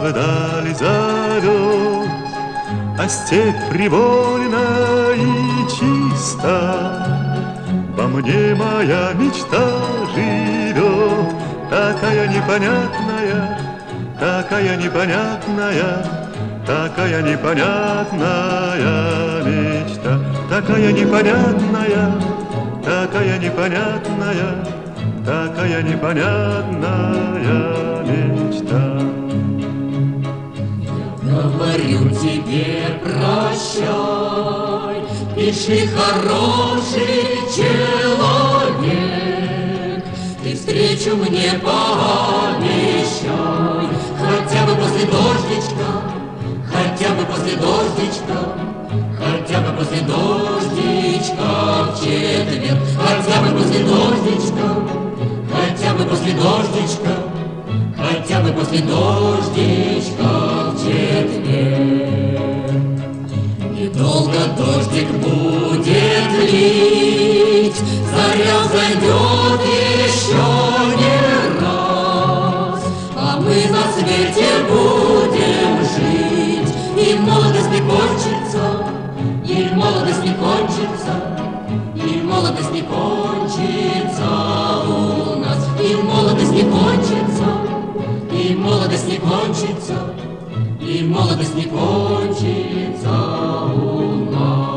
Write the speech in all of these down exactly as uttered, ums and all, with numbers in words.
вдаль зовет, а степь привольна и чиста. Во мне моя мечта живет, такая непонятная, такая непонятная, такая непонятная мечта, такая непонятная, такая непонятная, такая непонятная мечта. Я говорю тебе прощай, пиши, хороший человек, ты встречу мне пообещай, хотя бы после дождичка, хотя бы после дождичка, хотя бы после дождичка в четверг, хотя бы после дождичка, хотя бы после дождичка, хотя бы после дождичка в четверг. Недолго дождик будет лить, заря зайдет еще не раз, а мы на свете будем жить, и молодость не кончится, и молодость не кончится, и молодость не кончится у нас, и молодость не кончится, и молодость не кончится, и молодость не кончится у нас.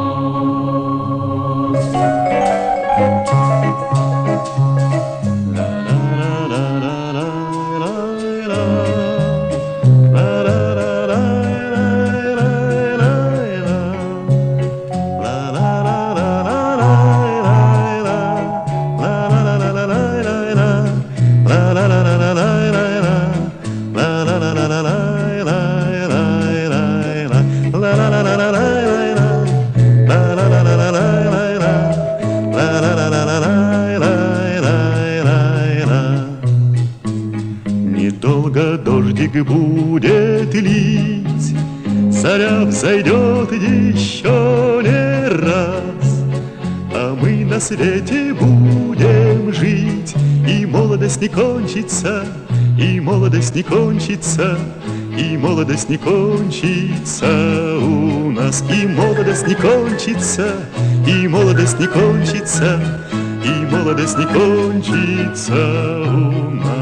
Недолго дождик будет лить, заря взойдет еще не раз, а мы на свете будем жить, и молодость не кончится, и молодость не кончится, и молодость не кончится у нас, и молодость не кончится, и молодость не кончится, и молодость не кончится у нас.